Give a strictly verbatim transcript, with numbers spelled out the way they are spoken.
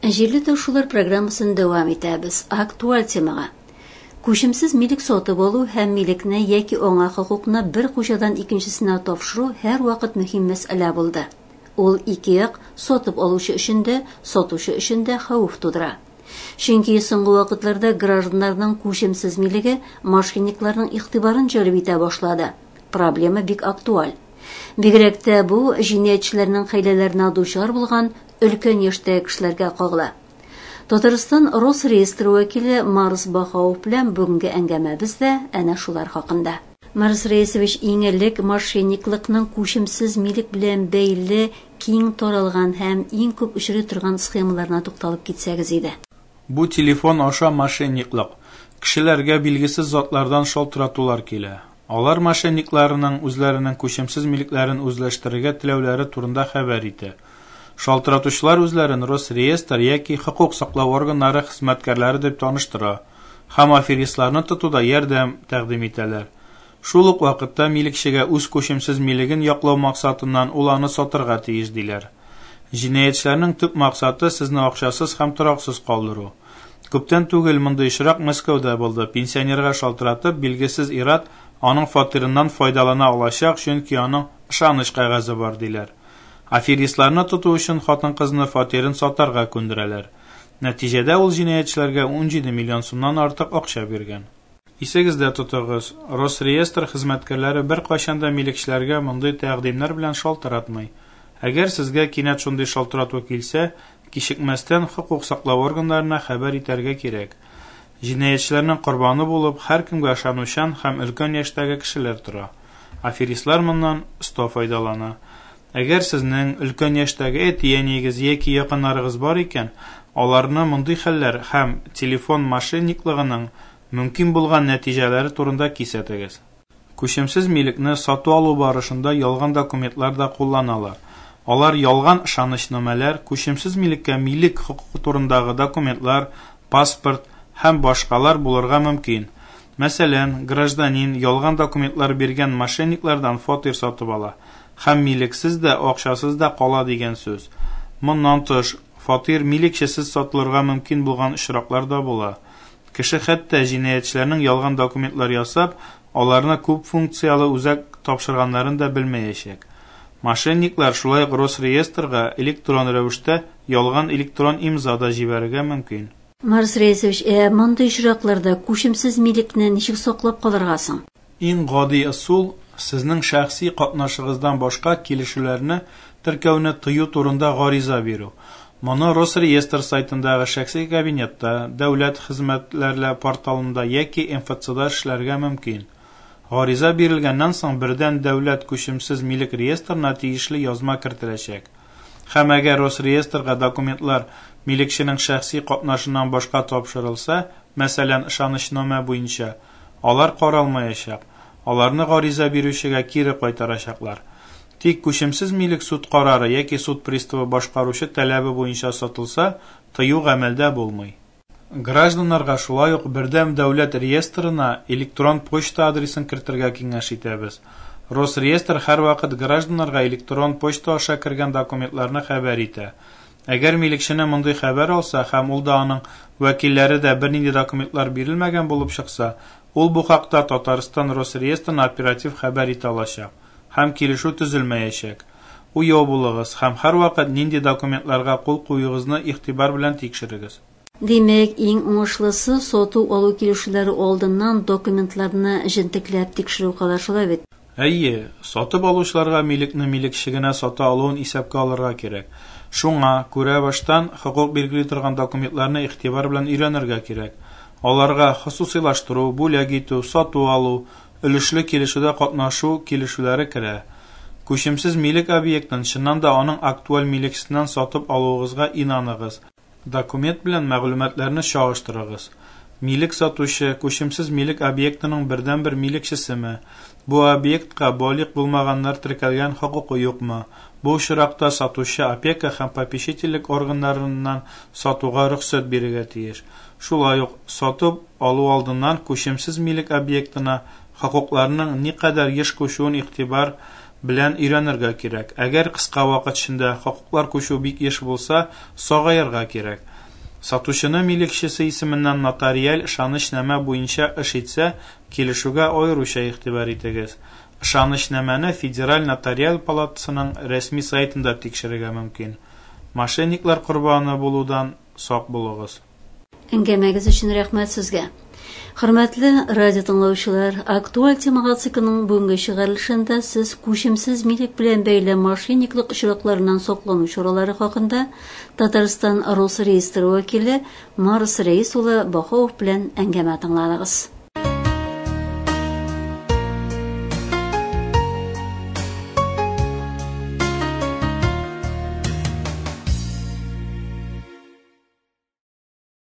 Җирле ташулар программасын дәвам итәбез. Актуаль темага. Күчемсез милек сатып алу һәм милекне яки аңа хокукны бер хуҗадан икенчесенә тапшыру һәр вакыт мөһим мәсьәлә булды. Ул ике як сатып алучы өчен дә, сатучы өчен дә хәвеф тудыра. Чөнки соңгы вакытларда гражданнарның күчемсез милеге мошенникларның игътибарын җәлеп итә башлады. Проблема бик актуаль. Бигрәк тә бу җинаятьчеләрнең хәйләләренә дучар булган өлкән яшьтәге кешеләргә кагыла. Татарстан Росреестр вәкиле Марс Бахауов белән бүгенге әңгәмәбез дә әнә шулар хакында. Марс Раисович, иң элек мошенниклыкның күчемсез милек белән бәйле киң таралган һәм иң күп очрый торган схемаларына тукталып китсәгез иде. Бу телефон аша мошенниклык. Кешеләргә билгесез затлардан шалтыратулар килә. Алар мошенникларның үзләренең күчемсез милекләрен үзләштерергә теләүләре турында хәбәр итә. Шалтыратучылар үзләрен Росреестр яки хокук саклау органнары хезмәткәрләре дип таныштыра һәм аферистларны тотуда ярдәм тәкъдим итәләр. Шул ук вакытта милекчегә үз күчемсез милеген яклау максатыннан ул аны сатырга тиеш диләр. Җинаятьчеләрнең төп максаты сезне акчасыз һәм тораксыз калдыру. Күптән түгел мондый очрак Мәскәүдә булды. Пенсионерга шалтыратып билгесез ират аның фатирыннан файдалана алачак, чөнки аның ышаныч кәгазе бар диләр. Аферистларны тоту өчен хатын-кызны фатирын сатарга күндерәләр. Нәтиҗәдә ул җинаятьчеләргә ун җиде миллион сумнан артык акча биргән. Исегездә тотыгыз, Росреестр хезмәткәрләре бер кайчан да милекчеләргә мондый тәкъдимнәр белән шалтыратмый. Әгәр сезгә кинәт шундый шалтырату килсә, кичекмәстән хокук саклау органнарына хәбәр итәргә кирәк. Җинаятьчеләрнең корбаны булып, һәркемгә ышанучан һәм өлкән яшьтәге кешеләр тора. Аферистлар моннан оста файдалана. Әгәр сезнең өлкән яшьтәге әти-әниегез яки якыннарыгыз бар икән, аларны мондый хәлләр һәм телефон мошенниклыгының мөмкин булган нәтиҗәләре турында кисәтегез. Күчемсез милекне сату алу барышында ялган документлар да кулланалар. Алар ялган ышанычнамәләр, күчемсез милеккә милек хокукы турындагы документлар, паспорт һәм башкалар булырга мөмкин. Мәсәлән, гражданин ялган документлар биргән мошенниклардан фатир сатып ала һәм милексез дә, акчасыз да кала дигән сүз. Моннан тыш, фатир милекчесез сатылырга мөмкин булган очраклар да була. Кеше хәтта җинаятьчеләрнең ялган документлар ясап, аларны күп функциялы үзәк тапшырганнарын да белмәячәк. Мошенниклар шулай Росреестрга электрон рәвештә ялган электрон имза да җибәрергә мөмкин. Марс Раисович, ә мондый очракларда күчемсез милекне ничек саклап калырга соң? Иң гади ысул сезнең шәхси катнашыгыздан башка килешүләрне теркәүне тыю турында гариза бирү. Моны Росреестр сайтындагы шәхси кабинетта, дәүләт хезмәтләре порталында яки эм эф цда эшләргә мөмкин. Гариза бирелгәннән соң бердән дәүләт күчемсез милек реестрына тиешле язма кертеләчәк. Һәм әгәр Росреестрга документлар милекченең шәхси катнашыннан башка тапшырылса, мәсәлән, ышанычнама буенча, алар каралмаячак. Аларны гариза бирүчегә кире кайтарачаклар. Тик күчемсез милек суд карары яки суд приставы башкаручы таләбе буенча сатылса, тыю гамәлдә булмый. Гражданнарга шулай ук бердәм дәүләт реестрына электрон почта адресын кертергә киңәш итәбез. Росреестр һәр вакыт гражданнарга электрон почта аша кергән документларны хәбәр итә. Әгәр милекчене мондый хәбәр алса һәм ул да аның вәкилләре дә бернинди документлар бирелмәгән булып чыкса, ул бу хакта Татарстан Росреестрына оператив хәбәр итә алачак һәм килешү төзелмәячәк. Уяу булыгыз һәм һәр вакыт нинди документларга кул куюыгызны игътибар белән тикшерегез. Димәк, иң уңышлысы сату алу килешүләре алдыннан документларны җентекләп тикшерү кылышыла бит. Әйе, сатып алучыларга милекне милекчегенә сата алуын исәпкә алырга кирәк. Шуңа күрә баштан хокук билгели торган документларны игътибар белән өйрәнергә кирәк. Аларга хосусыйлаштыру, бүләк итү, сату алу, өлешле килешүдә катнашу килешүләре керә. Күчемсез милек объектын чыннан да аның актуаль милекчесеннән сатып алуыгызга инаныгыз. Документ белән мәгълүматларны чагыштырыгыз. Милек сатучы күчемсез милек объектының бердән-бер милекчесеме? Бу объектка балык булмаганнар теркәлгән хокукы юкмы? Бу очракта сатучы опека һәм попечительлек органнарыннан сатуга рөхсәт бирергә тиеш. Шулай ук сатып алу алдыннан күчемсез милек объектына хокукларның никадәр еш күчүен игътибар белән өйрәнергә кирәк. Әгәр кыска вакыт эчендә хокуклар күчү бик еш булса, сагаярга кирәк. Сатучыны милекчесе исеменнән нотариаль ышанычнама буенча эш итсә, килешүгә аеруча игътибар итегез. Ышанычнаманы Федераль нотариаль палатасының рәсми сайтында тикшерергә мөмкин. Мошенниклар корбаны булудан сак булыгыз. Әңгәмәгез өчен рәхмәт сезгә. Хөрмәтле радио тыңлаучылар, актуаль темага циклының бүгенге чыгарылышында сез күчемсез милек белән бәйле мошенниклык очракларыннан саклану чаралары хакында Татарстан Рус реестры вәкиле Марс Рәис улы Бахов белән әңгәмә тыңладыгыз.